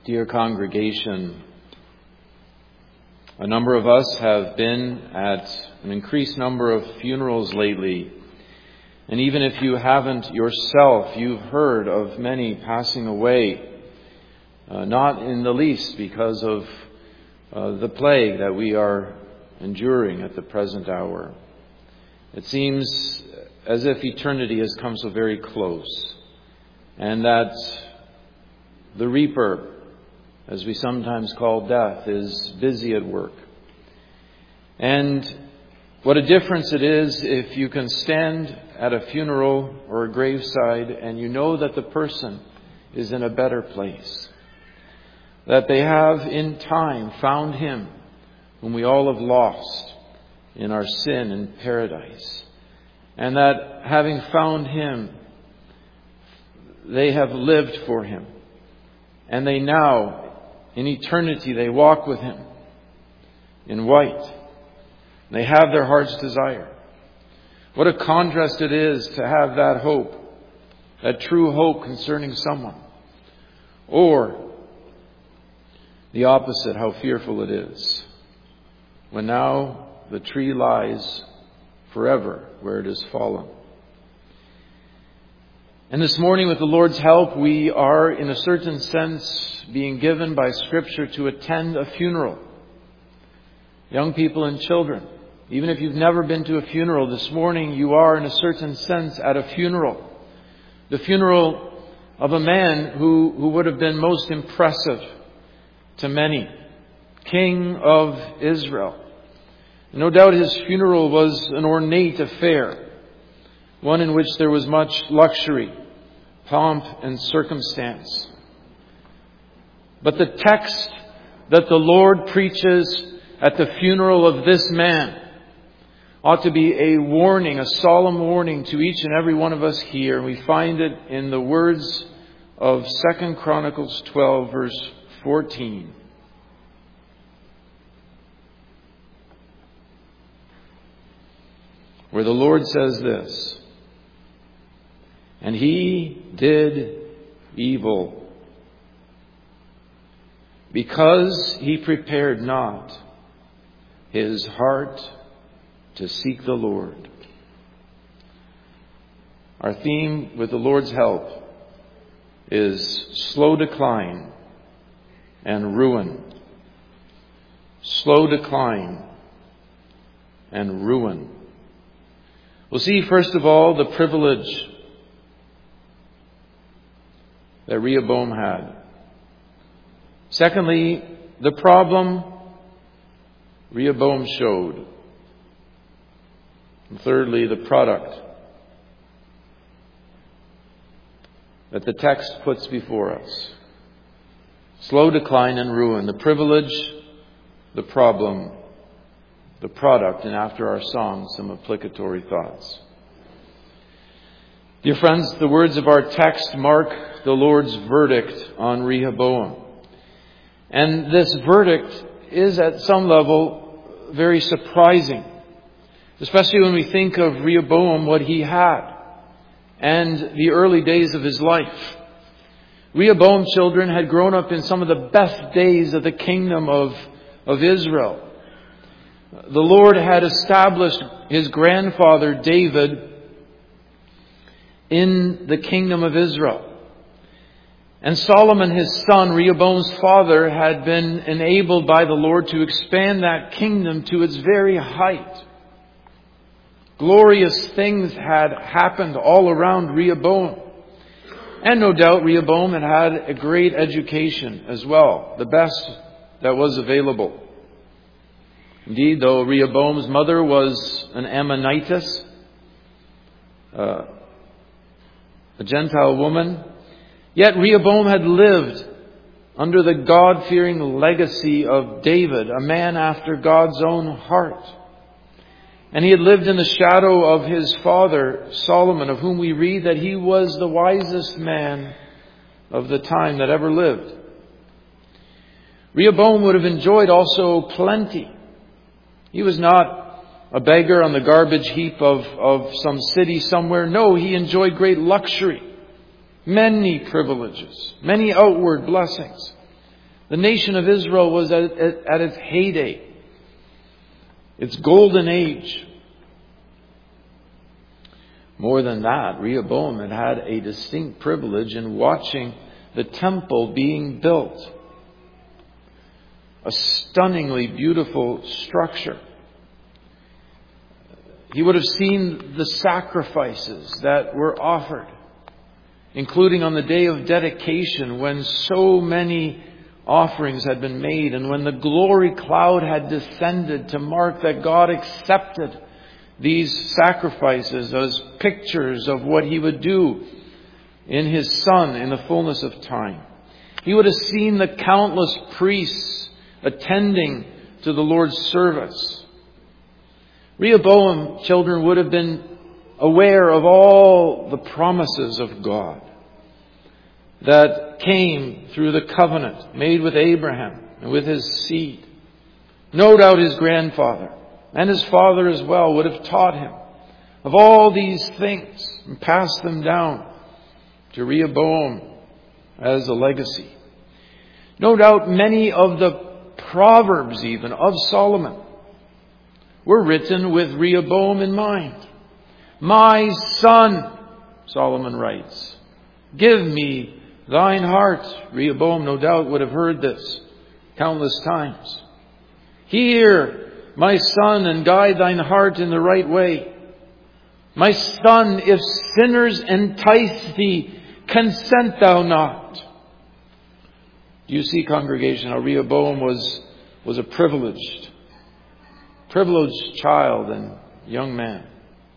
Dear congregation, a number of us have been at an increased number of funerals lately. And even if you haven't yourself, you've heard of many passing away, not in the least because of the plague that we are enduring at the present hour. It seems as if eternity has come so very close, and that the reaper, as we sometimes call death, is busy at work. And what a difference it is if you can stand at a funeral or a graveside and you know that the person is in a better place, that they have in time found Him whom we all have lost in our sin in paradise, and that having found Him, they have lived for Him, and they now, in eternity, they walk with Him in white. They have their heart's desire. What a contrast it is to have that hope, that true hope concerning someone. Or the opposite, how fearful it is, when now the tree lies forever where it has fallen. And this morning, with the Lord's help, we are, in a certain sense, being given by Scripture to attend a funeral. Young people and children, even if you've never been to a funeral, this morning you are, in a certain sense, at a funeral. The funeral of a man who would have been most impressive to many, King of Israel. No doubt his funeral was an ornate affair, one in which there was much luxury, pomp, and circumstance. But the text that the Lord preaches at the funeral of this man ought to be a warning, a solemn warning to each and every one of us here. We find it in the words of 2 Chronicles 12, verse 14. Where the Lord says this: "And he did evil, because he prepared not his heart to seek the Lord." Our theme, with the Lord's help, is slow decline and ruin. Slow decline and ruin. We'll see, first of all, the privilege that Rehoboam had. Secondly, the problem Rehoboam showed. And thirdly, the product that the text puts before us. Slow decline and ruin. The privilege, the problem, the product, and after our song, some applicatory thoughts. Dear friends, the words of our text mark the Lord's verdict on Rehoboam. And this verdict is at some level very surprising, especially when we think of Rehoboam, what he had, and the early days of his life. Rehoboam's children had grown up in some of the best days of the kingdom of Israel. The Lord had established his grandfather David in the kingdom of Israel. And Solomon, his son, Rehoboam's father, had been enabled by the Lord to expand that kingdom to its very height. Glorious things had happened all around Rehoboam. And no doubt Rehoboam had had a great education as well, the best that was available. Indeed, though Rehoboam's mother was an Ammonitess, a Gentile woman, yet Rehoboam had lived under the God-fearing legacy of David, a man after God's own heart. And he had lived in the shadow of his father, Solomon, of whom we read that he was the wisest man of the time that ever lived. Rehoboam would have enjoyed also plenty. He was not a beggar on the garbage heap of some city somewhere. No, he enjoyed great luxury, many privileges, many outward blessings. The nation of Israel was at its heyday, its golden age. More than that, Rehoboam had had a distinct privilege in watching the temple being built. A stunningly beautiful structure. He would have seen the sacrifices that were offered, including on the day of dedication when so many offerings had been made and when the glory cloud had descended to mark that God accepted these sacrifices as pictures of what He would do in His Son in the fullness of time. He would have seen the countless priests attending to the Lord's service. Rehoboam, children, would have been aware of all the promises of God that came through the covenant made with Abraham and with his seed. No doubt his grandfather and his father as well would have taught him of all these things and passed them down to Rehoboam as a legacy. No doubt many of the Proverbs even of Solomon were written with Rehoboam in mind. My son, Solomon writes, give me thine heart. Rehoboam no doubt would have heard this countless times. Hear, my son, and guide thine heart in the right way. My son, if sinners entice thee, consent thou not. Do you see, congregation, how Rehoboam was a privileged child and young man?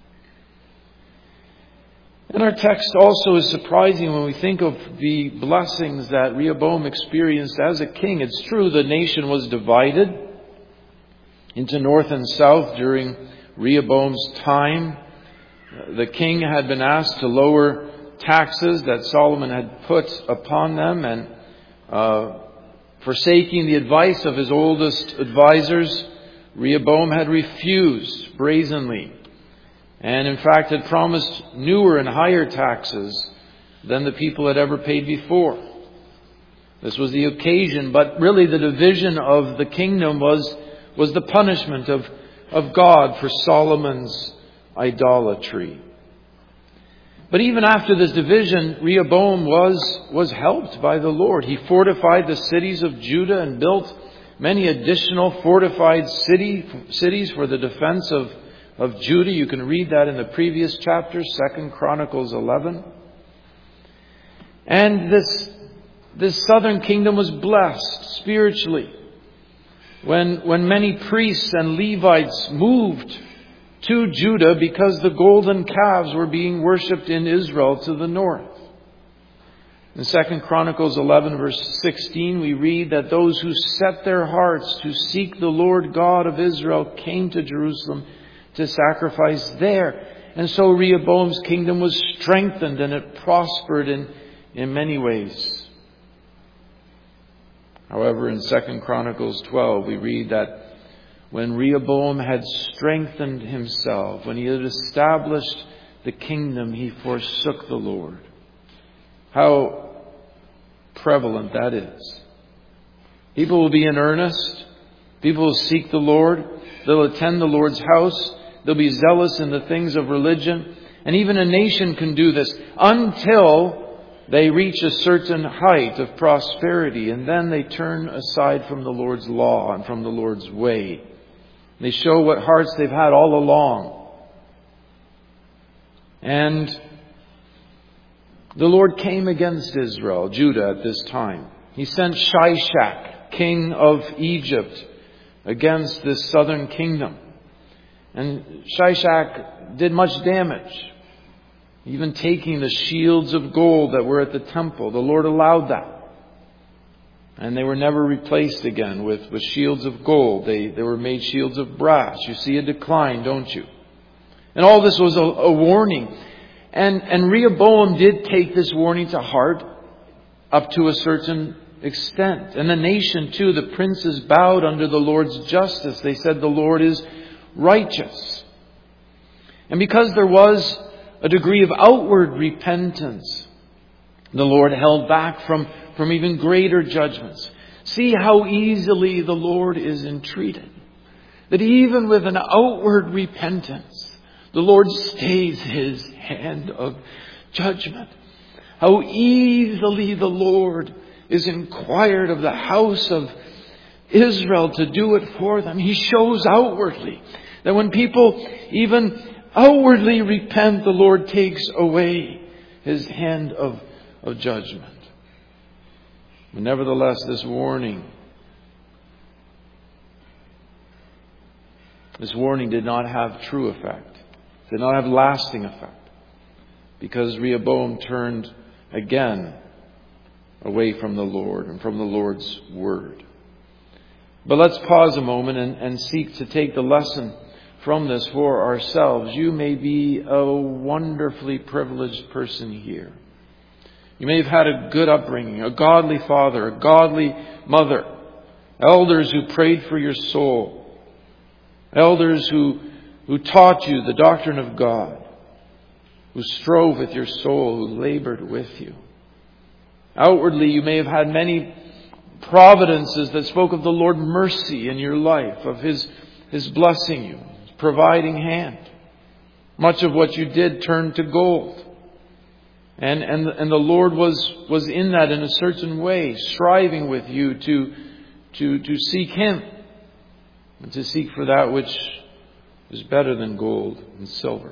And our text also is surprising when we think of the blessings that Rehoboam experienced as a king. It's true the nation was divided into north and south during Rehoboam's time. The king had been asked to lower taxes that Solomon had put upon them, and forsaking the advice of his oldest advisors, Rehoboam had refused brazenly, and in fact had promised newer and higher taxes than the people had ever paid before. This was the occasion, but really the division of the kingdom was the punishment of God for Solomon's idolatry. But even after this division, Rehoboam was helped by the Lord. He fortified the cities of Judah and built many additional fortified cities for the defense of Judah. You can read that in the previous chapter, 2 Chronicles 11. And this southern kingdom was blessed spiritually when many priests and Levites moved to Judah because the golden calves were being worshipped in Israel to the north. In 2 Chronicles 11 verse 16 we read that those who set their hearts to seek the Lord God of Israel came to Jerusalem to sacrifice there. And so Rehoboam's kingdom was strengthened and it prospered in many ways. However, in 2 Chronicles 12 we read that when Rehoboam had strengthened himself, when he had established the kingdom, he forsook the Lord. How prevalent that is. People will be in earnest. People will seek the Lord. They'll attend the Lord's house. They'll be zealous in the things of religion. And even a nation can do this until they reach a certain height of prosperity. And then they turn aside from the Lord's law and from the Lord's way. They show what hearts they've had all along. And the Lord came against Israel, Judah, at this time. He sent Shishak, king of Egypt, against this southern kingdom. And Shishak did much damage, even taking the shields of gold that were at the temple. The Lord allowed that. And they were never replaced again with shields of gold. They were made shields of brass. You see a decline, don't you? And all this was a warning. And Rehoboam did take this warning to heart up to a certain extent. And the nation too, the princes bowed under the Lord's justice. They said the Lord is righteous. And because there was a degree of outward repentance, the Lord held back from even greater judgments. See how easily the Lord is entreated. That even with an outward repentance, the Lord stays His hand of judgment. How easily the Lord is inquired of the house of Israel to do it for them. He shows outwardly that when people even outwardly repent, the Lord takes away His hand of judgment. But nevertheless, this warning did not have true effect, did not have lasting effect, because Rehoboam turned again away from the Lord and from the Lord's word. But let's pause a moment and seek to take the lesson from this for ourselves. You may be a wonderfully privileged person here. You may have had a good upbringing, a godly father, a godly mother, elders who prayed for your soul, elders who taught you the doctrine of God, who strove with your soul, who labored with you. Outwardly, you may have had many providences that spoke of the Lord's mercy in your life, of His blessing you, His providing hand. Much of what you did turned to gold. And the Lord was in that in a certain way, striving with you to seek Him and to seek for that which is better than gold and silver.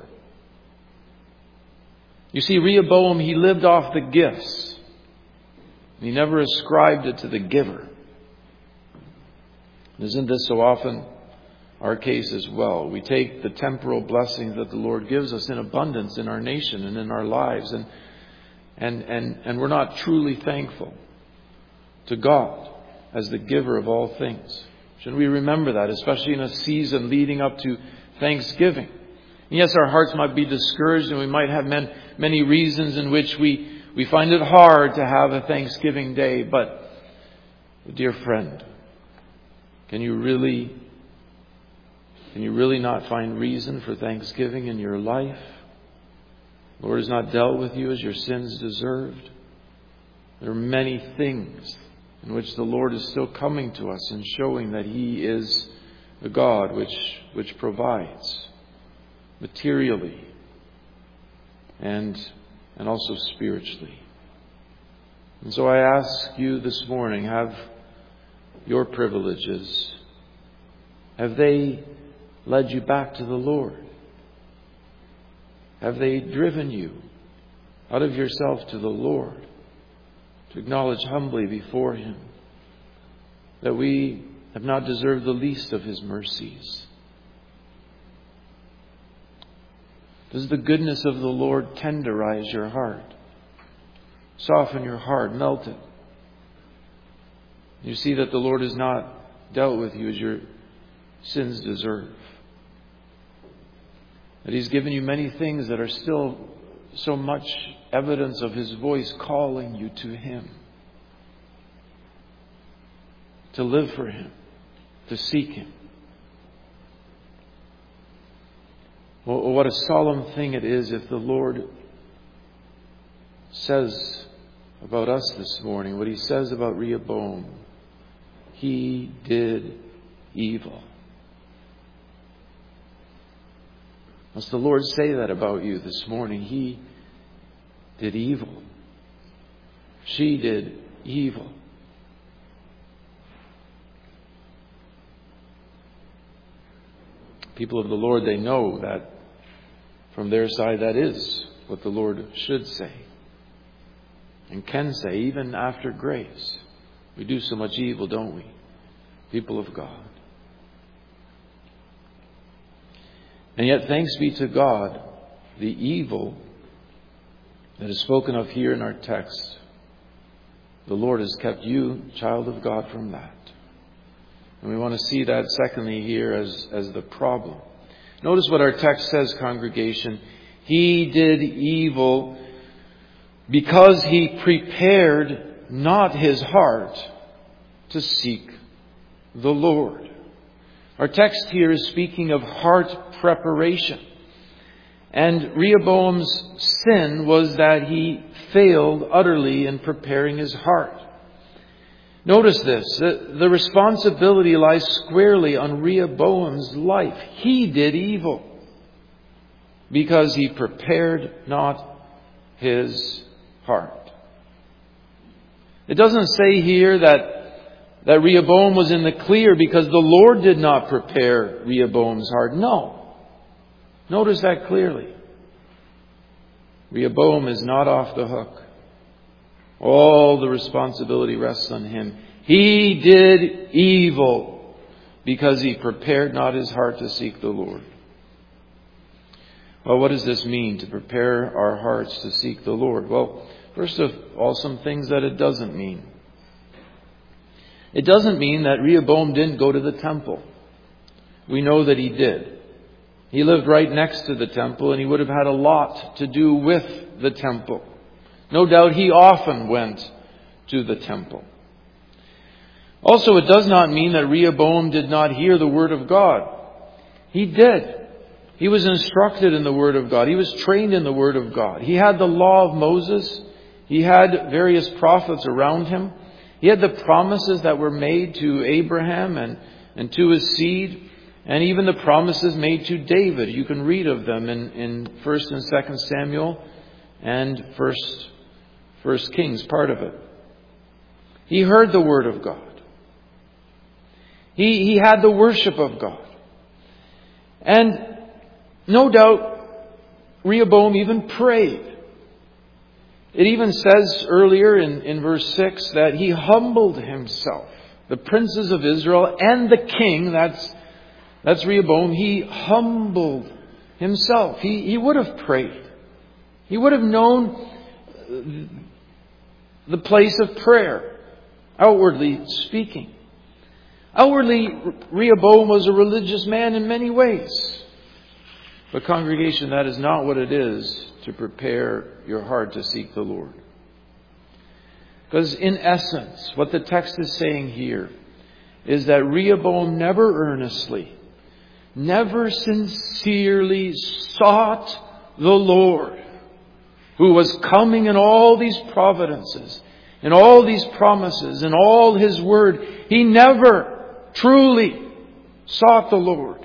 You see, Rehoboam, he lived off the gifts. He never ascribed it to the giver. Isn't this so often our case as well? We take the temporal blessings that the Lord gives us in abundance in our nation and in our lives, and we're not truly thankful to God as the giver of all things. Shouldn't we remember that, especially in a season leading up to Thanksgiving? And yes, our hearts might be discouraged, and we might have many reasons in which we find it hard to have a Thanksgiving day. But, dear friend, can you really not find reason for thanksgiving in your life? The Lord has not dealt with you as your sins deserved. There are many things in which the Lord is still coming to us and showing that He is the God which provides materially and also spiritually. And so I ask you this morning, have your privileges, have they led you back to the Lord? Have they driven you out of yourself to the Lord, to acknowledge humbly before Him that we have not deserved the least of His mercies? Does the goodness of the Lord tenderize your heart, soften your heart, melt it? You see that the Lord has not dealt with you as your sins deserve. That He's given you many things that are still so much evidence of His voice calling you to Him. To live for Him. To seek Him. Well, what a solemn thing it is if the Lord says about us this morning, what He says about Rehoboam. He did evil. Must the Lord say that about you this morning? He did evil. She did evil. People of the Lord, they know that from their side that is what the Lord should say and can say, even after grace. We do so much evil, don't we? People of God. And yet, thanks be to God, the evil that is spoken of here in our text, the Lord has kept you, child of God, from that. And we want to see that, secondly, here as the problem. Notice what our text says, congregation. He did evil because he prepared not his heart to seek the Lord. Our text here is speaking of heart preparation. And Rehoboam's sin was that he failed utterly in preparing his heart. Notice this. The responsibility lies squarely on Rehoboam's life. He did evil because he prepared not his heart. It doesn't say here that Rehoboam was in the clear because the Lord did not prepare Rehoboam's heart. No. Notice that clearly. Rehoboam is not off the hook. All the responsibility rests on him. He did evil because he prepared not his heart to seek the Lord. Well, what does this mean, to prepare our hearts to seek the Lord? Well, first of all, some things that it doesn't mean. It doesn't mean that Rehoboam didn't go to the temple. We know that he did. He lived right next to the temple, and he would have had a lot to do with the temple. No doubt he often went to the temple. Also, it does not mean that Rehoboam did not hear the Word of God. He did. He was instructed in the Word of God. He was trained in the Word of God. He had the law of Moses. He had various prophets around him. He had the promises that were made to Abraham and to his seed, and even the promises made to David. You can read of them in 1st and 2nd Samuel and 1st Kings, part of it. He heard the Word of God. He had the worship of God. And no doubt Rehoboam even prayed. It even says earlier in verse 6 that he humbled himself. The princes of Israel and the king, that's Rehoboam, he humbled himself. He would have prayed. He would have known the place of prayer, outwardly speaking. Outwardly, Rehoboam was a religious man in many ways. But congregation, that is not what it is to prepare your heart to seek the Lord. Because in essence, what the text is saying here is that Rehoboam never earnestly, never sincerely sought the Lord, who was coming in all these providences, in all these promises, in all His Word. He never truly sought the Lord.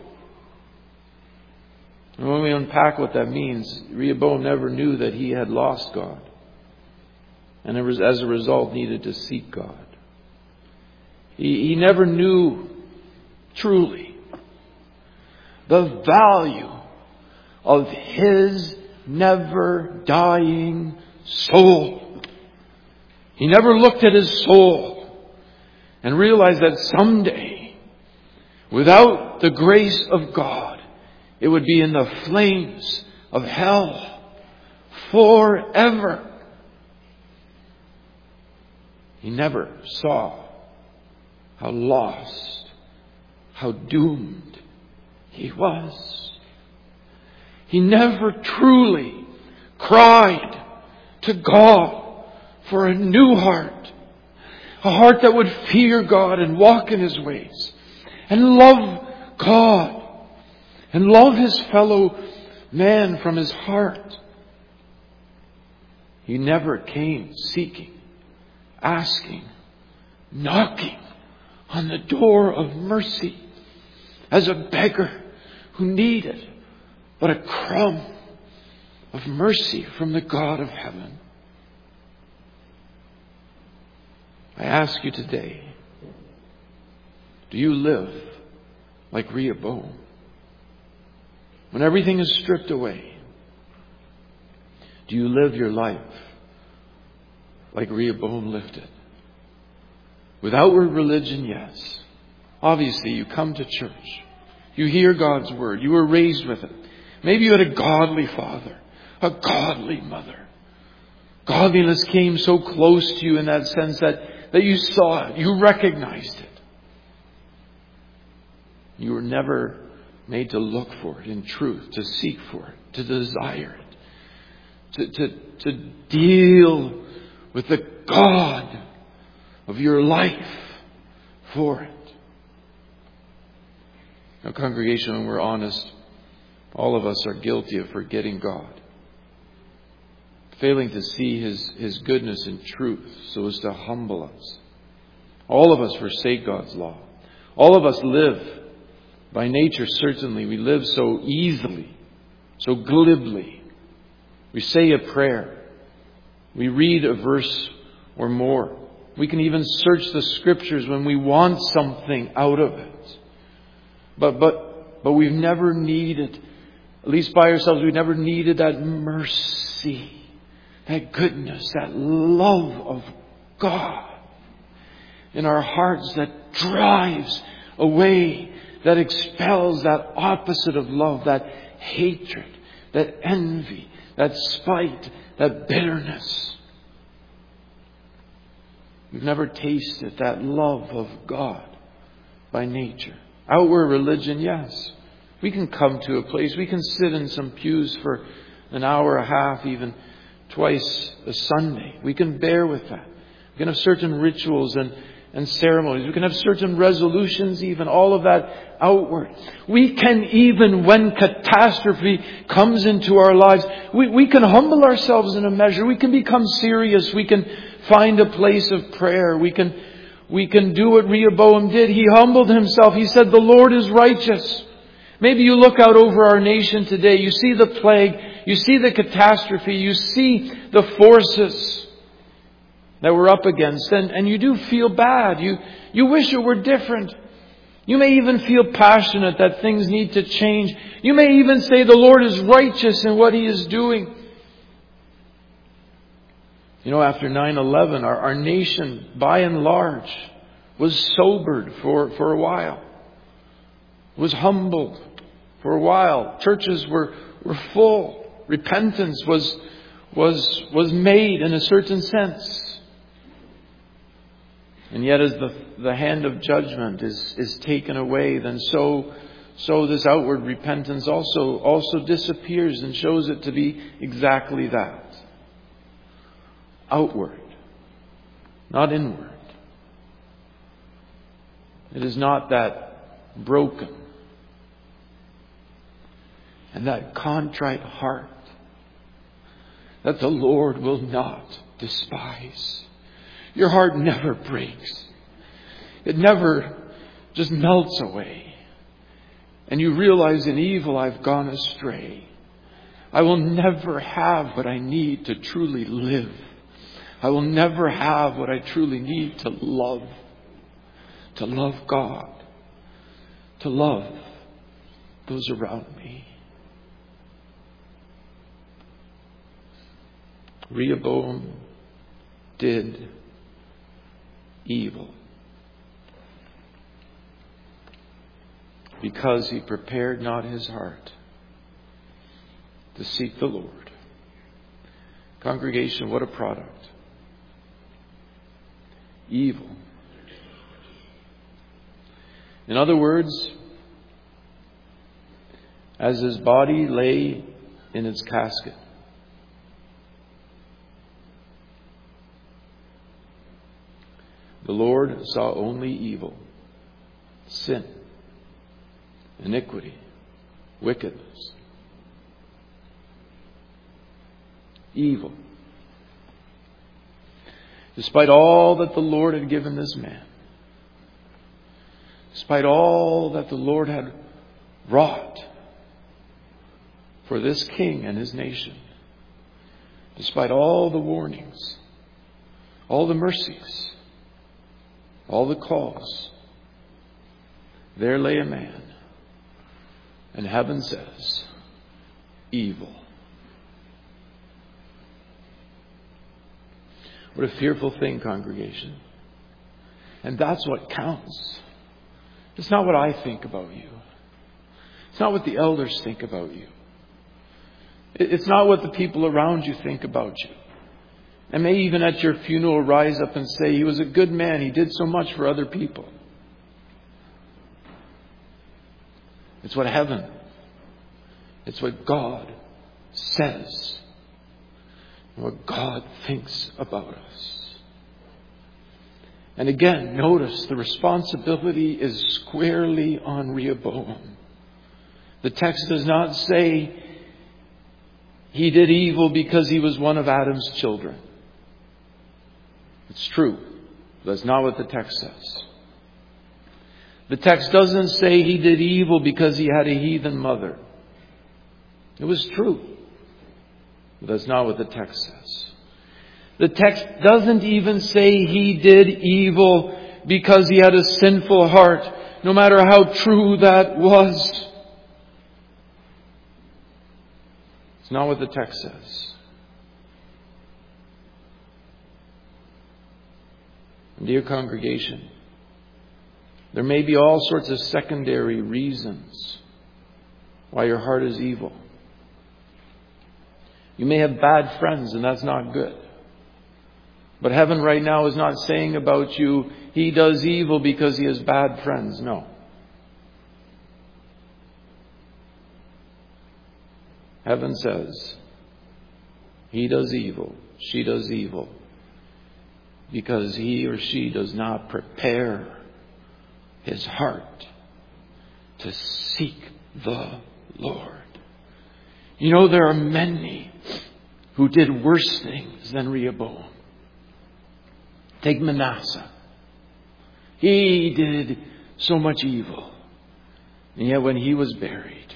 And when we unpack what that means, Rehoboam never knew that he had lost God. And as a result needed to seek God. He never knew truly the value of his never dying soul. He never looked at his soul and realized that someday, without the grace of God, it would be in the flames of hell forever. He never saw how lost, how doomed he was. He never truly cried to God for a new heart. A heart that would fear God and walk in His ways. And love God. And love his fellow man from his heart. He never came seeking, asking, knocking on the door of mercy as a beggar who needed but a crumb of mercy from the God of heaven. I ask you today, do you live like Rehoboam? When everything is stripped away, do you live your life like Rehoboam lived it? With outward religion, yes. Obviously, you come to church. You hear God's Word. You were raised with it. Maybe you had a godly father, a godly mother. Godliness came so close to you in that sense that you saw it. You recognized it. You were never made to look for it in truth, to seek for it, to desire it, to deal with the God of your life for it. Now, congregation, when we're honest, all of us are guilty of forgetting God, failing to see His goodness and truth so as to humble us. All of us forsake God's law. All of us live, by nature certainly, we live so easily, so glibly. We say a prayer. We read a verse or more. We can even search the Scriptures when we want something out of it. But we've never needed, at least by ourselves, we've never needed that mercy, that goodness, that love of God in our hearts that drives away, that expels that opposite of love, that hatred, that envy, that spite, that bitterness. We've never tasted that love of God by nature. Outward religion, yes. We can come to a place, we can sit in some pews for an hour, a half, even twice a Sunday. We can bear with that. We can have certain rituals and ceremonies. We can have certain resolutions, even all of that outward. We can even, when catastrophe comes into our lives, we can humble ourselves in a measure. We can become serious. We can find a place of prayer. We can do what Rehoboam did. He humbled himself. He said, "The Lord is righteous." Maybe you look out over our nation today. You see the plague. You see the catastrophe. You see the forces that we're up against. And you do feel bad. You wish it were different. You may even feel passionate that things need to change. You may even say the Lord is righteous in what He is doing. You know, after 9/11, our nation, by and large, was sobered for a while. Was humbled for a while. Churches were full. Repentance was made in a certain sense. And yet as the hand of judgment is taken away, then so this outward repentance also disappears and shows it to be exactly that. Outward, not inward. It is not that broken and that contrite heart that the Lord will not despise. Your heart never breaks. It never just melts away. And you realize in evil I've gone astray. I will never have what I need to truly live. I will never have what I truly need to love. To love God. To love those around me. Rehoboam did evil because he prepared not his heart to seek the Lord. Congregation, what a product. Evil. In other words, as his body lay in its casket, the Lord saw only evil, sin, iniquity, wickedness. Evil. Despite all that the Lord had given this man, despite all that the Lord had wrought for this king and his nation, despite all the warnings, all the mercies, all the calls, there lay a man, and heaven says, evil. What a fearful thing, congregation. And that's what counts. It's not what I think about you. It's not what the elders think about you. It's not what the people around you think about you. And may even at your funeral rise up and say, he was a good man. He did so much for other people. It's what heaven, it's what God says. What God thinks about us. And again, notice the responsibility is squarely on Rehoboam. The text does not say he did evil because he was one of Adam's children. It's true. That's not what the text says. The text doesn't say he did evil because he had a heathen mother. It was true. But that's not what the text says. The text doesn't even say he did evil because he had a sinful heart, no matter how true that was. It's not what the text says. Dear congregation, there may be all sorts of secondary reasons why your heart is evil. You may have bad friends, and that's not good. But heaven right now is not saying about you, he does evil because he has bad friends. No. Heaven says, he does evil, she does evil, because he or she does not prepare his heart to seek the Lord. You know, there are many who did worse things than Rehoboam. Take Manasseh. He did so much evil. And yet when he was buried,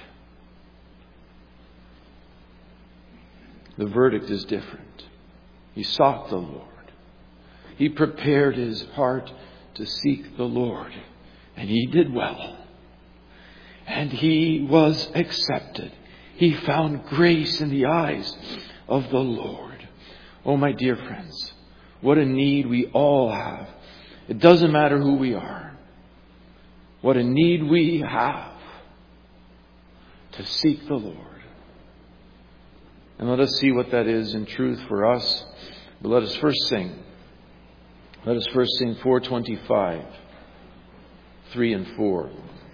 the verdict is different. He sought the Lord. He prepared his heart to seek the Lord. And he did well. And he was accepted. He found grace in the eyes of the Lord. Oh, my dear friends, what a need we all have. It doesn't matter who we are. What a need we have to seek the Lord. And let us see what that is in truth for us. But let us first sing. Let us first sing 425, 3 and 4.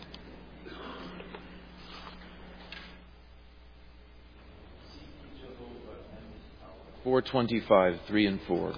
Four 25, 3 and 4.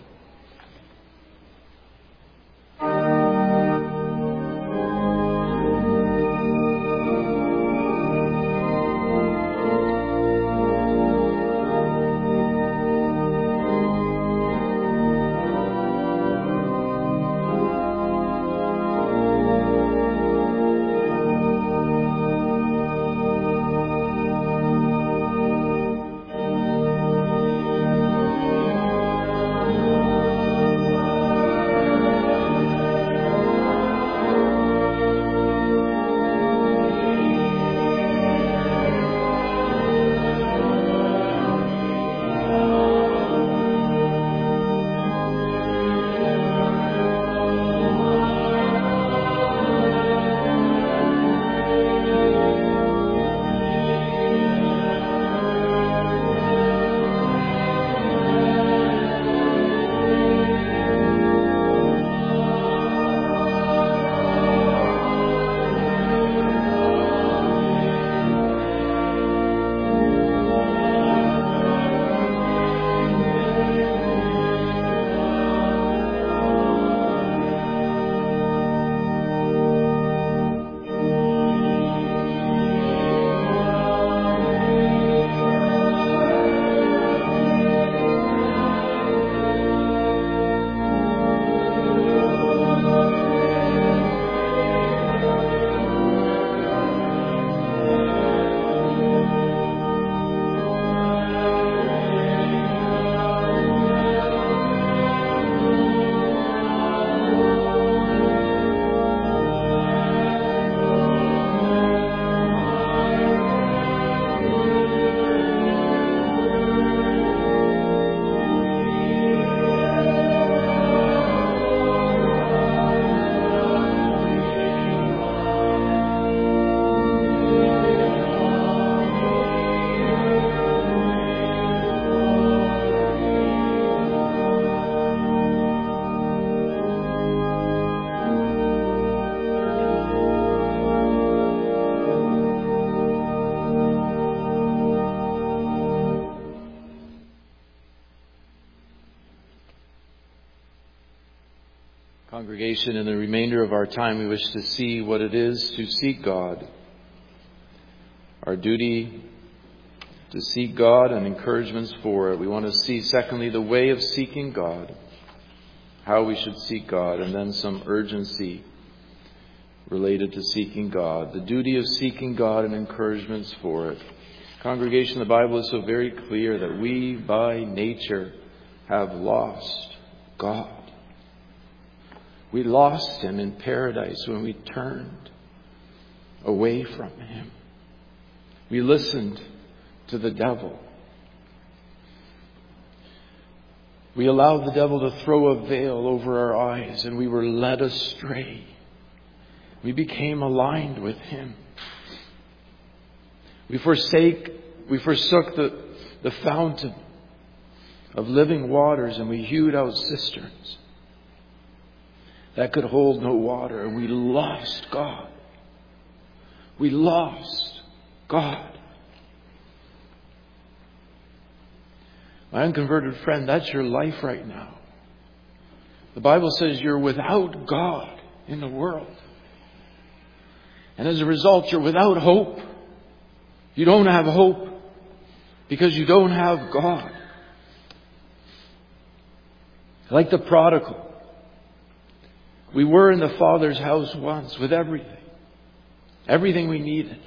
Congregation, in the remainder of our time, we wish to see what it is to seek God. Our duty to seek God and encouragements for it. We want to see, secondly, the way of seeking God. how we should seek God, and then some urgency related to seeking God, the duty of seeking God and encouragements for it. Congregation, the Bible is so very clear that we by nature have lost God. We lost Him in paradise when we turned away from Him. We listened to the devil. We allowed the devil to throw a veil over our eyes, and we were led astray. We became aligned with Him. We forsook the fountain of living waters, and we hewed out cisterns that could hold no water, and we lost God. We lost God. My unconverted friend, that's your life right now. The Bible says you're without God in the world. And as a result, you're without hope. You don't have hope because you don't have God. Like the prodigal, we were in the Father's house once with everything we needed.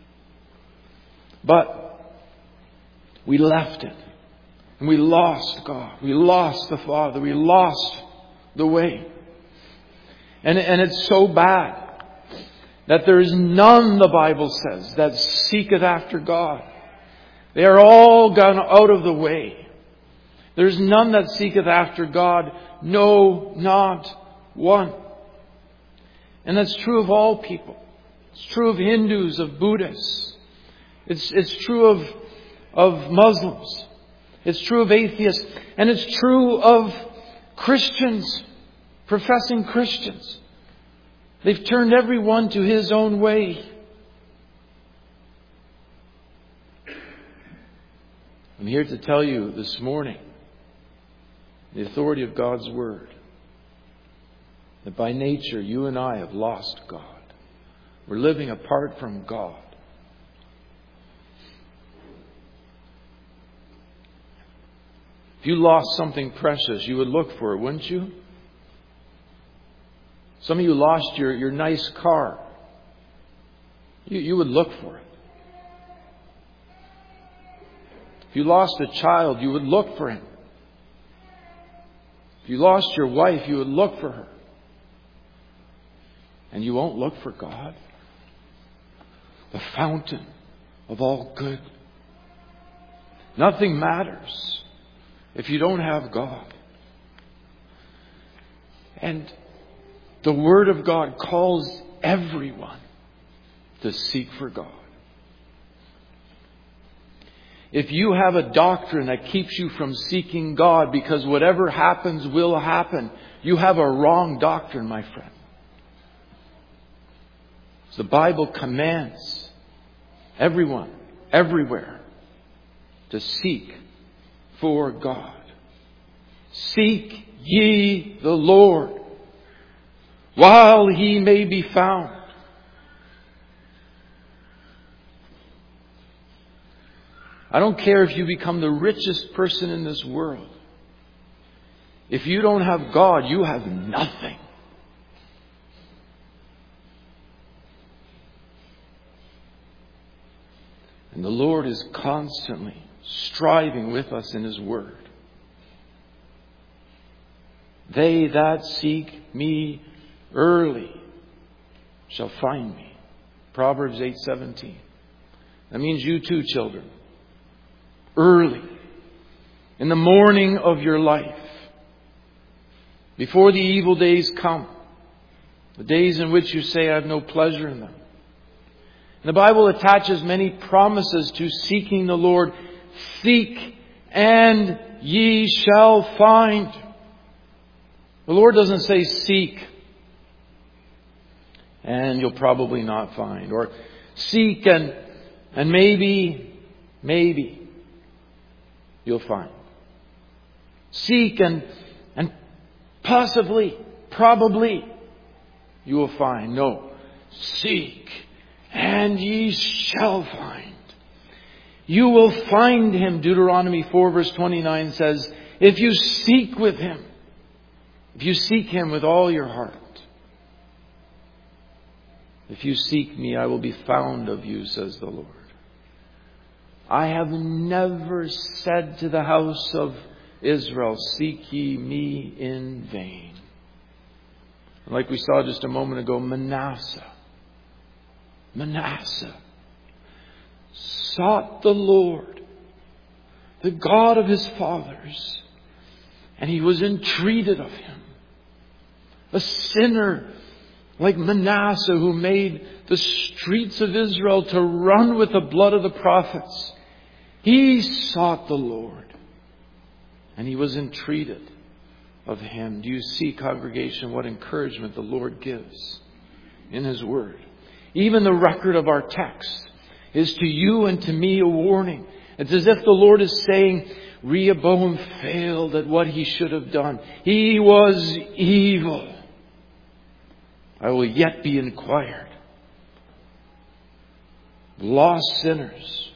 But we left it. And we lost God. We lost the Father. We lost the way. And it's so bad that there is none, the Bible says, that seeketh after God. They are all gone out of the way. There is none that seeketh after God. No, not one. And that's true of all people. It's true of Hindus, of Buddhists. It's true of Muslims. It's true of atheists. And it's true of Christians, professing Christians. They've turned everyone to his own way. I'm here to tell you this morning, the authority of God's Word, that by nature you and I have lost God. We're living apart from God. If you lost something precious, you would look for it, wouldn't you? Some of you lost your nice car. You would look for it. If you lost a child, you would look for him. If you lost your wife, you would look for her. And you won't look for God, the fountain of all good. Nothing matters if you don't have God. And the Word of God calls everyone to seek for God. If you have a doctrine that keeps you from seeking God because whatever happens will happen, you have a wrong doctrine, my friend. The Bible commands everyone, everywhere, to seek for God. Seek ye the Lord while He may be found. I don't care if you become the richest person in this world. If you don't have God, you have nothing. And the Lord is constantly striving with us in His Word. They that seek me early shall find me. Proverbs 8:17. That means you too, children. Early. In the morning of your life. Before the evil days come. The days in which you say, I have no pleasure in them. And the Bible attaches many promises to seeking the Lord. Seek and ye shall find. The Lord doesn't say seek and you'll probably not find. Or seek and maybe you'll find. Seek and possibly, probably you will find. No. Seek and ye shall find. You will find Him. Deuteronomy 4 verse 29 says, if you seek with Him If you seek Him with all your heart, if you seek me, I will be found of you, says the Lord. I have never said to the house of Israel, seek ye me in vain. And like we saw just a moment ago, Manasseh sought the Lord, the God of his fathers, and he was entreated of Him. A sinner like Manasseh, who made the streets of Israel to run with the blood of the prophets, he sought the Lord, and he was entreated of Him. Do you see, congregation, what encouragement the Lord gives in His Word? Even the record of our text is to you and to me a warning. It's as if the Lord is saying, Rehoboam failed at what he should have done. He was evil. I will yet be inquired. Lost sinners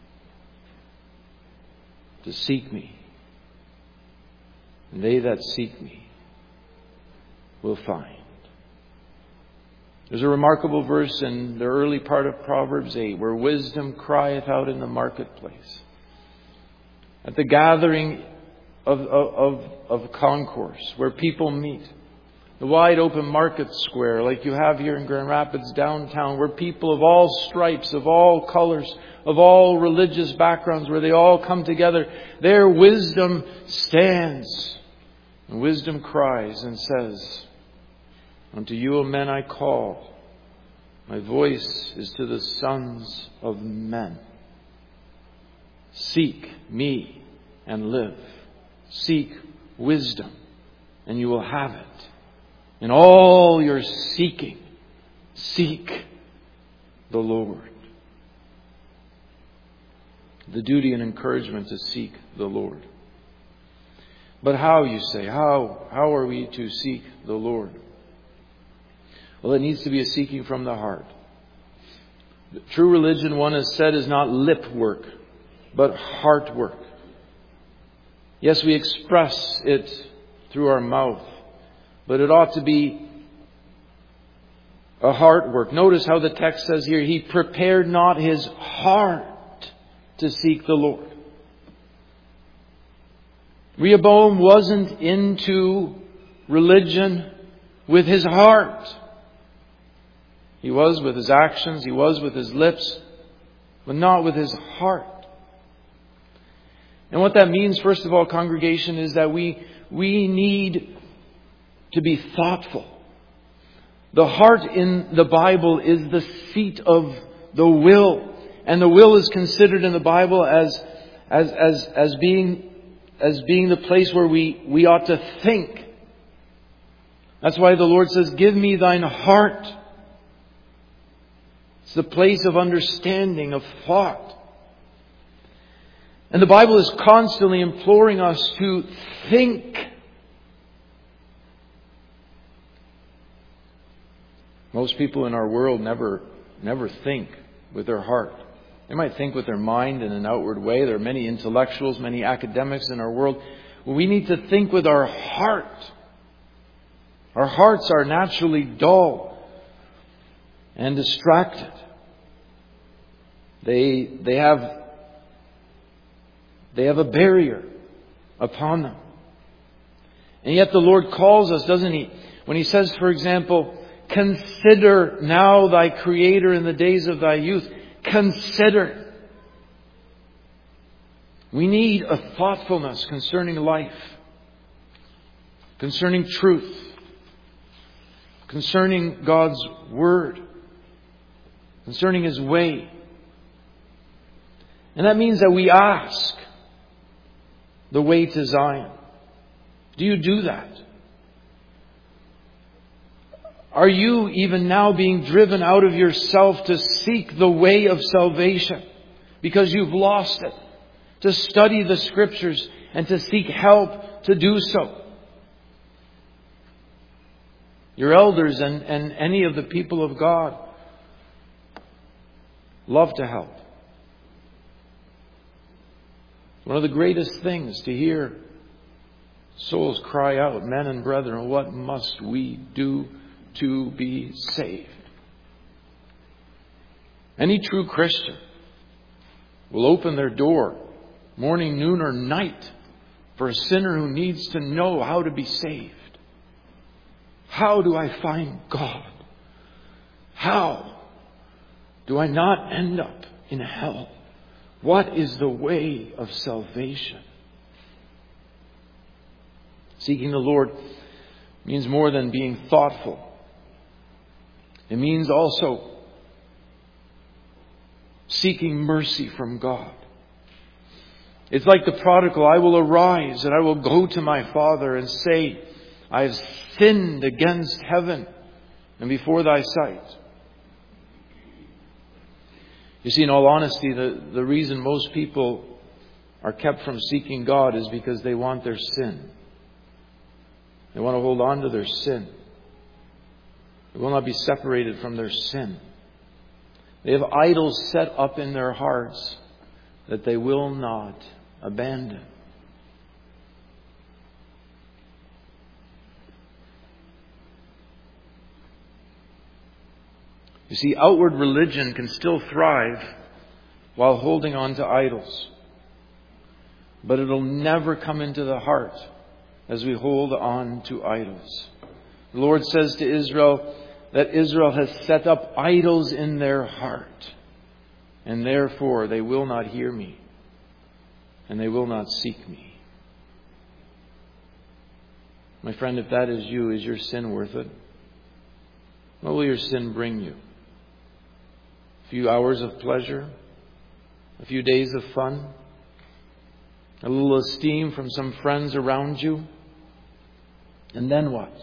to seek me. And they that seek me will find. There's a remarkable verse in the early part of Proverbs 8 where wisdom crieth out in the marketplace. At the gathering of concourse where people meet. The wide open market square like you have here in Grand Rapids downtown, where people of all stripes, of all colors, of all religious backgrounds, where they all come together, there wisdom stands. And wisdom cries and says, unto you, O men, I call. My voice is to the sons of men. Seek me and live. Seek wisdom and you will have it. In all your seeking, seek the Lord. The duty and encouragement to seek the Lord. But how, you say? How are we to seek the Lord? Well, it needs to be a seeking from the heart. True religion, one has said, is not lip work, but heart work. Yes, we express it through our mouth, but it ought to be a heart work. Notice how the text says here, he prepared not his heart to seek the Lord. Rehoboam wasn't into religion with his heart. He was with his actions, he was with his lips, but not with his heart. And what that means, first of all, congregation, is that we need to be thoughtful. The heart in the Bible is the seat of the will. And the will is considered in the Bible as being the place where we ought to think. That's why the Lord says, give me thine heart. It's the place of understanding, of thought. And the Bible is constantly imploring us to think. Most people in our world never think with their heart. They might think with their mind in an outward way. There are many intellectuals, many academics in our world. We need to think with our heart. Our hearts are naturally dull and distracted. They have a barrier upon them. And yet the Lord calls us, doesn't He? When He says, for example, consider now thy Creator in the days of thy youth. Consider. We need a thoughtfulness concerning life, concerning truth, concerning God's Word, concerning His way. And that means that we ask the way to Zion. Do you do that? Are you even now being driven out of yourself to seek the way of salvation because you've lost it? To study the Scriptures and to seek help to do so. Your elders and any of the people of God love to help. One of the greatest things to hear Souls cry out, men and brethren, what must we do to be saved? Any true Christian will open their door morning, noon, or night for a sinner who needs to know how to be saved. How do I find God? How do I not end up in hell? What is the way of salvation? Seeking the Lord means more than being thoughtful. It means also seeking mercy from God. It's like the prodigal, I will arise and I will go to my father and say, I have sinned against heaven and before thy sight. You see, in all honesty, the reason most people are kept from seeking God is because they want their sin. They want to hold on to their sin. They will not be separated from their sin. They have idols set up in their hearts that they will not abandon. You see, outward religion can still thrive while holding on to idols. But it'll never come into the heart as we hold on to idols. The Lord says to Israel that Israel has set up idols in their heart, and therefore they will not hear me, and they will not seek me. My friend, if that is you, is your sin worth it? What will your sin bring you? A few hours of pleasure? A few days of fun? A little esteem from some friends around you? And then what?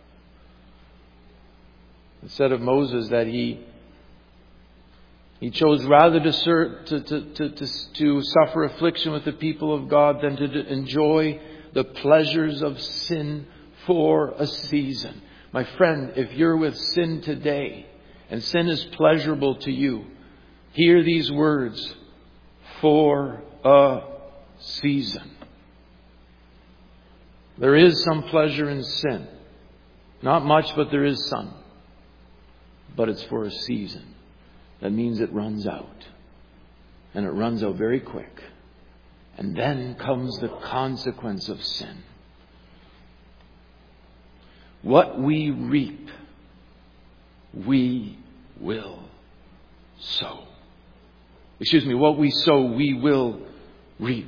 It said of Moses that he chose rather to suffer affliction with the people of God than to enjoy the pleasures of sin for a season. My friend, if you're with sin today and sin is pleasurable to you, hear these words: for a season. There is some pleasure in sin. Not much, but there is some. But it's for a season. That means it runs out. And it runs out very quick. And then comes the consequence of sin. What we reap, we will sow. What we sow, we will reap.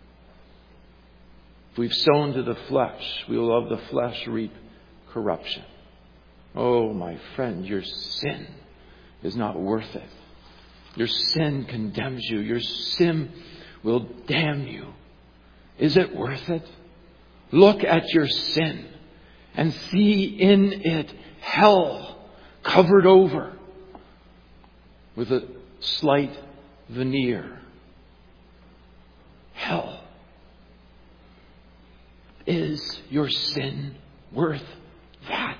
If we've sown to the flesh, we will of the flesh reap corruption. Oh, my friend, your sin is not worth it. Your sin condemns you. Your sin will damn you. Is it worth it? Look at your sin and see in it hell covered over with a slight veneer. Hell. Is your sin worth that?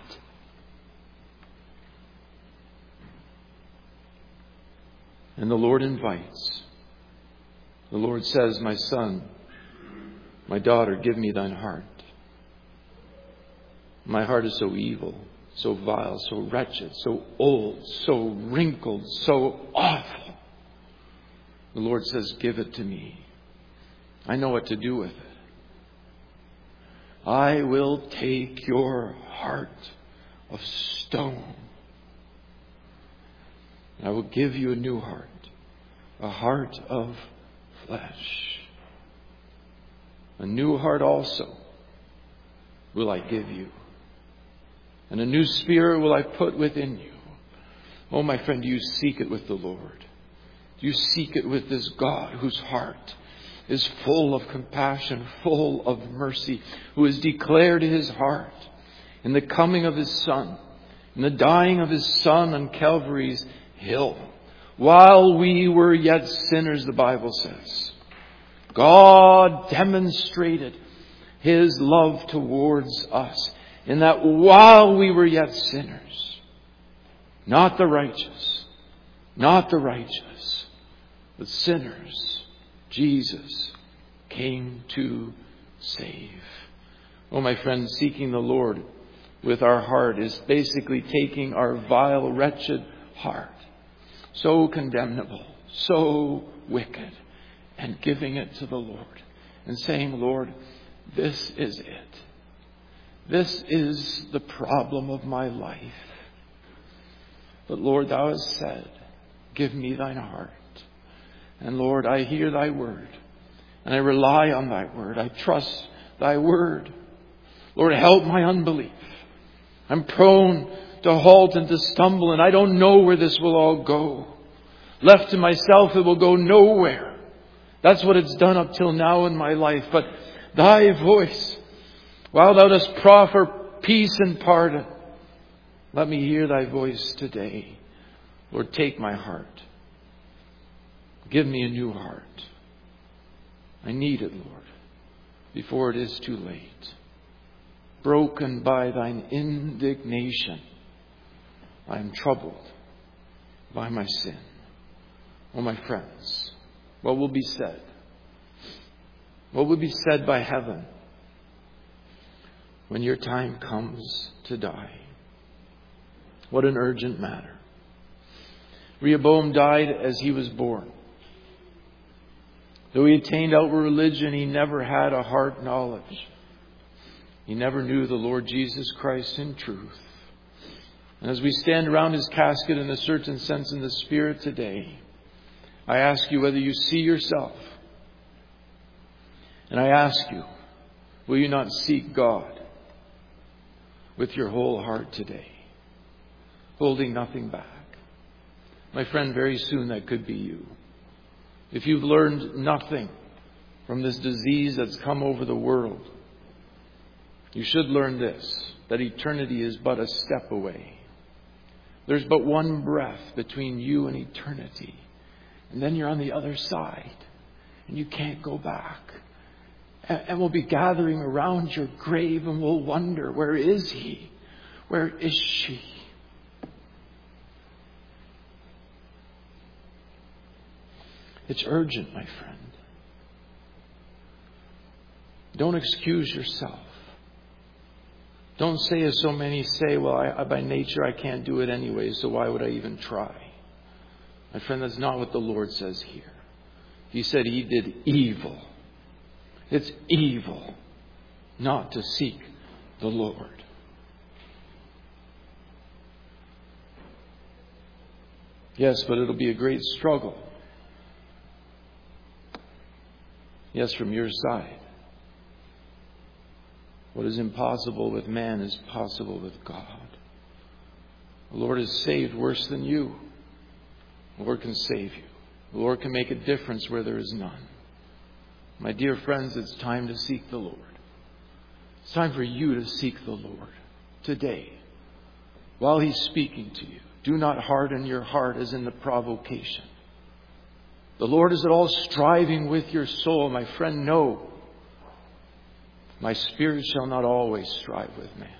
And the Lord invites. The Lord says, my son, my daughter, give me thine heart. My heart is so evil, so vile, so wretched, so old, so wrinkled, so awful. The Lord says, give it to me. I know what to do with it. I will take your heart of stone. I will give you a new heart, a heart of flesh. A new heart also will I give you. And a new spirit will I put within you. Oh, my friend, do you seek it with the Lord? Do you seek it with this God whose heart is full of compassion, full of mercy, who has declared his heart in the coming of his Son, in the dying of his Son on Calvary's hill? While we were yet sinners, the Bible says, God demonstrated his love towards us in that while we were yet sinners, not the righteous, but sinners, Jesus came to save. Oh, my friend, seeking the Lord with our heart is basically taking our vile, wretched heart, so condemnable, so wicked, and giving it to the Lord and saying, Lord, this is it. This is the problem of my life. But Lord, thou hast said, give me thine heart. And Lord, I hear thy word, and I rely on thy word. I trust thy word. Lord, help my unbelief. I'm prone to halt and to stumble, and I don't know where this will all go. Left to myself, it will go nowhere. That's what it's done up till now in my life. But thy voice, while thou dost proffer peace and pardon, let me hear thy voice today. Lord, take my heart. Give me a new heart. I need it, Lord, before it is too late. Broken by thine indignation, I am troubled by my sin. Oh, my friends, what will be said? What will be said by heaven when your time comes to die? What an urgent matter. Rehoboam died as he was born. Though he attained outward religion, he never had a heart knowledge. He never knew the Lord Jesus Christ in truth. And as we stand around his casket in a certain sense in the Spirit today, I ask you whether you see yourself. And I ask you, will you not seek God with your whole heart today, holding nothing back? My friend, very soon that could be you. If you've learned nothing from this disease that's come over the world, you should learn this, that eternity is but a step away. There's but one breath between you and eternity. And then you're on the other side. And you can't go back. And we'll be gathering around your grave and we'll wonder, where is he? Where is she? It's urgent, my friend. Don't excuse yourself. Don't say, as so many say, well, by nature I can't do it anyway, so why would I even try? My friend, that's not what the Lord says here. He said he did evil. It's evil not to seek the Lord. Yes, but it'll be a great struggle. Yes, from your side. What is impossible with man is possible with God. The Lord is saved worse than you. The Lord can save you. The Lord can make a difference where there is none. My dear friends, it's time to seek the Lord. It's time for you to seek the Lord today while He's speaking to you. Do not harden your heart as in the provocation. The Lord is at all striving with your soul. My friend, no. My spirit shall not always strive with man.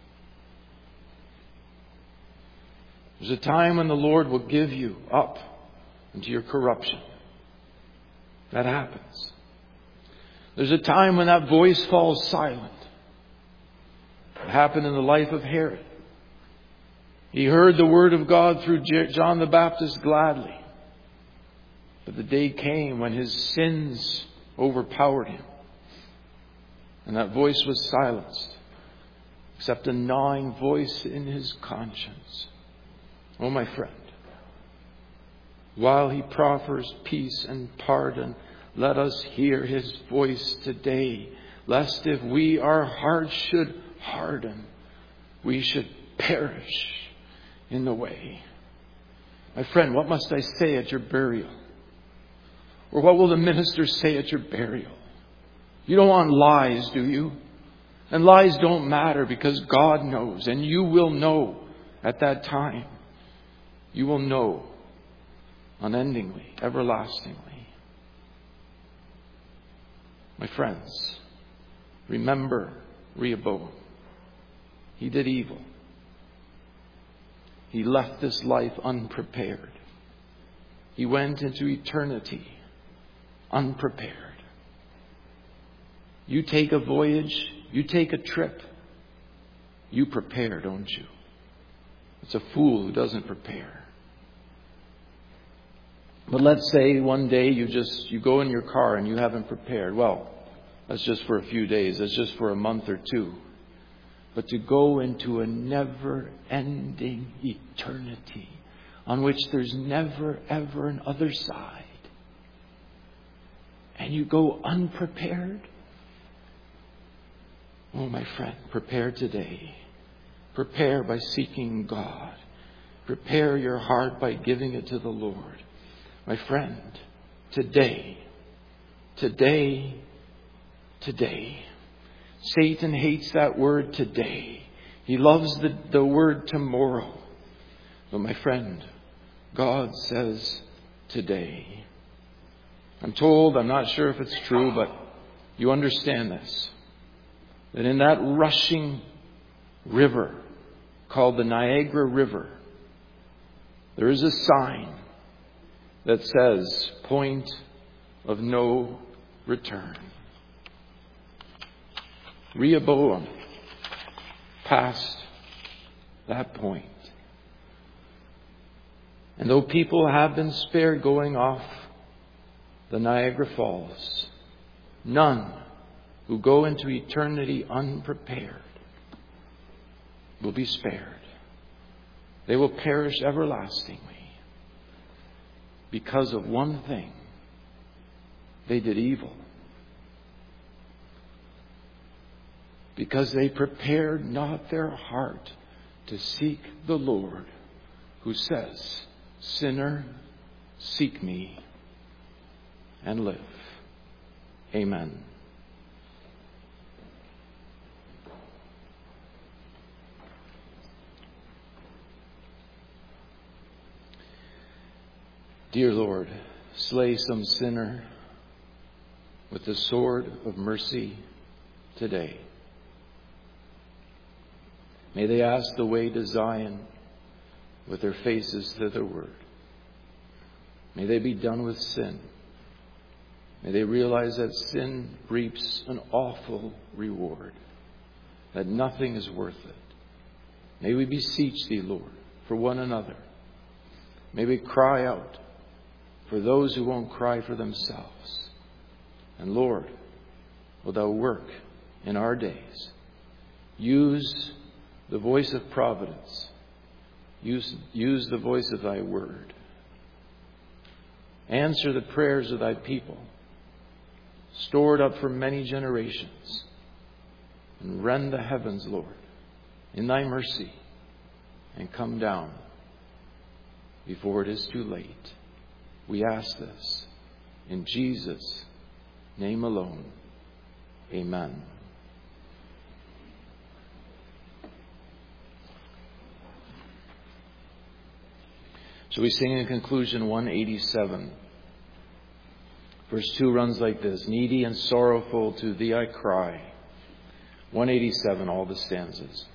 There's a time when the Lord will give you up into your corruption. That happens. There's a time when that voice falls silent. It happened in the life of Herod. He heard the word of God through John the Baptist gladly. But the day came when his sins overpowered him. And that voice was silenced, except a gnawing voice in his conscience. Oh, my friend, while he proffers peace and pardon, let us hear his voice today, lest if our hearts should harden, we should perish in the way. My friend, what must I say at your burial? Or what will the minister say at your burial? You don't want lies, do you? And lies don't matter because God knows, and you will know at that time. You will know unendingly, everlastingly. My friends, remember Rehoboam. He did evil. He left this life unprepared. He went into eternity unprepared. You take a voyage You take a trip. You prepare, don't you? It's a fool who doesn't prepare. But let's say one day you go in your car and you haven't prepared. Well, that's just for a few days. That's just for a month or two. But to go into a never-ending eternity on which there's never, ever an other side. And you go unprepared. Oh, my friend, prepare today. Prepare by seeking God. Prepare your heart by giving it to the Lord. My friend, today. Satan hates that word today. He loves the word tomorrow. But my friend, God says today. I'm told, I'm not sure if it's true, but you understand this. That in that rushing river called the Niagara River, there is a sign that says, point of no return. Rehoboam passed that point. And though people have been spared going off the Niagara Falls, none who go into eternity unprepared will be spared. They will perish everlastingly because of one thing. They did evil. Because they prepared not their heart to seek the Lord, who says, "Sinner, seek me and live." Amen. Dear Lord, slay some sinner with the sword of mercy today. May they ask the way to Zion with their faces thitherward. May they be done with sin. May they realize that sin reaps an awful reward, that nothing is worth it. May we beseech Thee, Lord, for one another. May we cry out for those who won't cry for themselves. And Lord, will Thou work in our days. Use the voice of providence. Use the voice of Thy word. Answer the prayers of Thy people, stored up for many generations. And rend the heavens, Lord, in Thy mercy, and come down before it is too late. We ask this in Jesus' name alone. Amen. So we sing in conclusion 187. Verse 2 runs like this: "Needy and sorrowful to Thee I cry." 187, all the stanzas.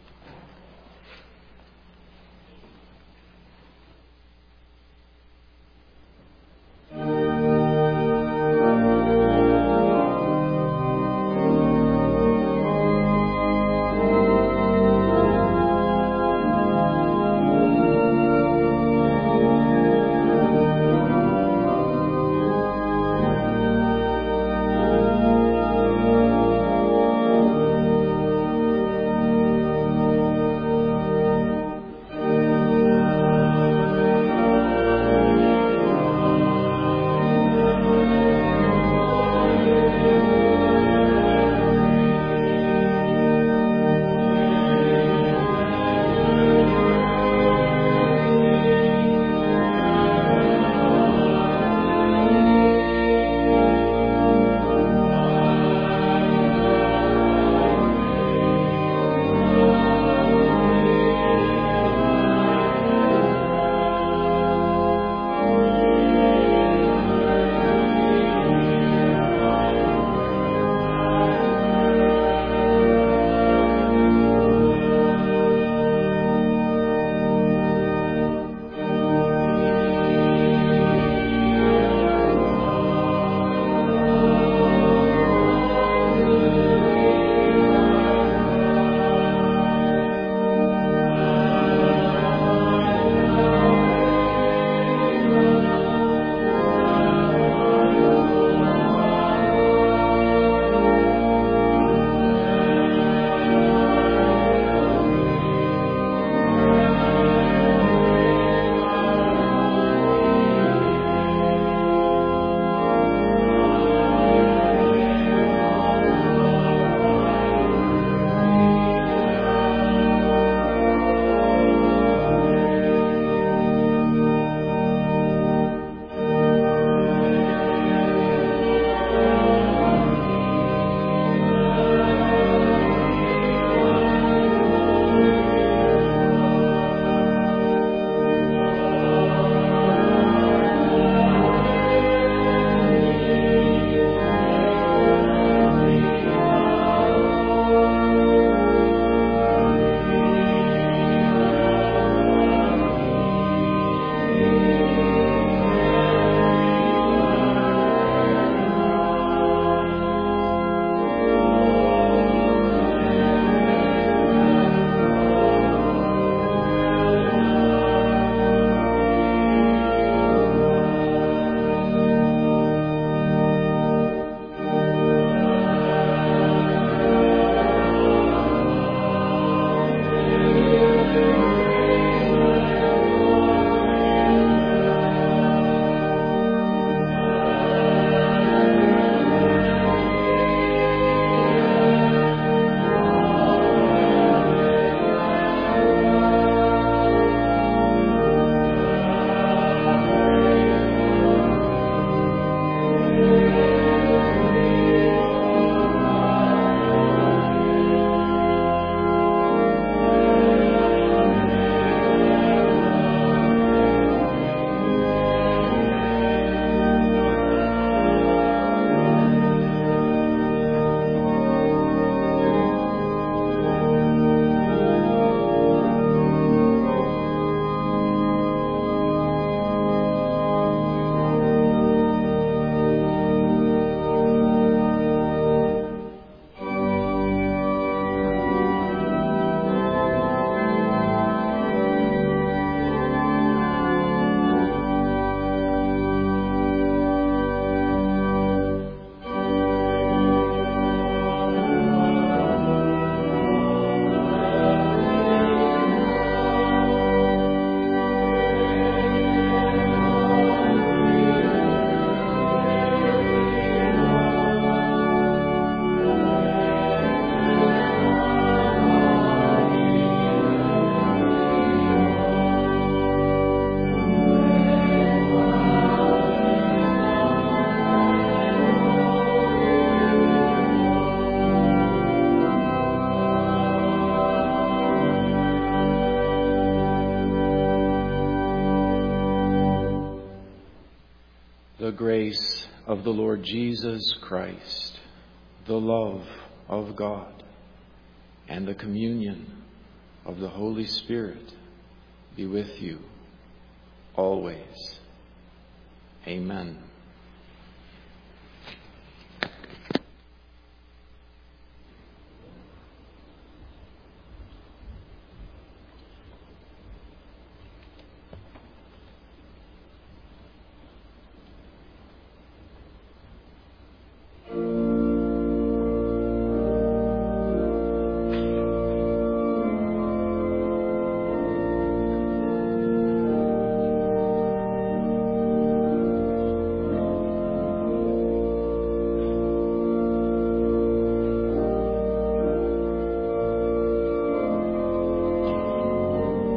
the grace of the Lord Jesus Christ, the love of God, and the communion of the Holy Spirit be with you always. Amen.